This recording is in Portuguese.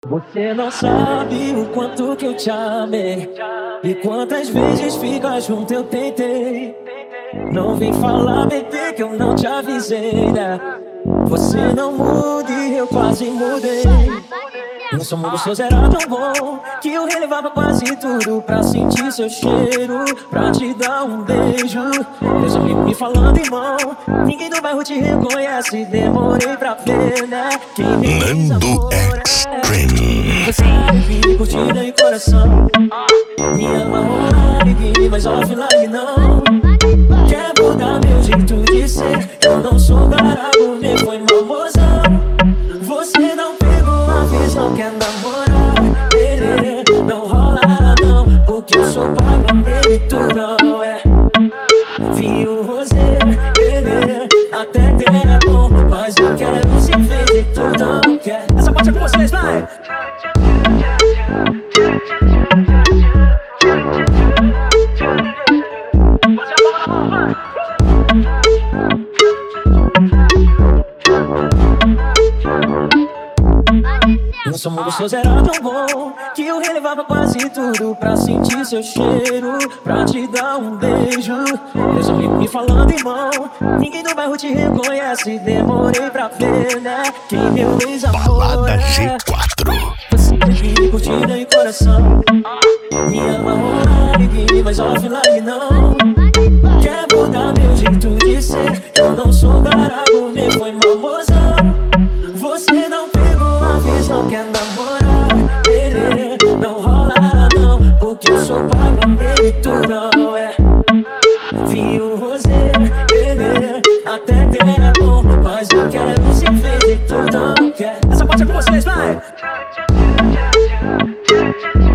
Você não sabe o quanto que eu te amei e quantas vezes ficar junto eu tentei. Não vem falar, bebê, que eu não te avisei, né? Você não muda e eu quase mudei. Nosso mundo seu era tão bom que eu relevava quase tudo pra sentir seu cheiro, pra te dar um beijo. Meus amigos me falando, irmão, ninguém do bairro te reconhece. Demorei pra ver, né? Quem me Nando Extreme. você vive curtida em coração. Me ama online, mas offline não. Quer mudar meu jeito de ser? Eu não sou barato, nem foi mamozão. Você não pegou a visão, quer namorar. Não rola não, porque eu sou pago mesmo, tu não é. Vinho rosé, até que é bom, mas eu quero se ver e tu não quer. Essa parte é com vocês, vai! Nosso mundo seu era tão bom que eu relevava quase tudo pra sentir seu cheiro, pra te dar um beijo. Meus amigos me falando, irmão, ninguém do bairro te reconhece. Demorei pra ver, né? Quem meu ex-amor Balada é. G4. Você vive curtida em coração. Me ama online, mas offline não. Quer mudar meu jeito de ser? Eu não sou barato, nem foi mamozão. Você não pegou a visão, quer namorar. Não rola não, porque eu sou pago mesmo, tu não é. Vinho rosé, até que é bom, mas eu quero se ver e tu não quer. Essa parte é com vocês, vai!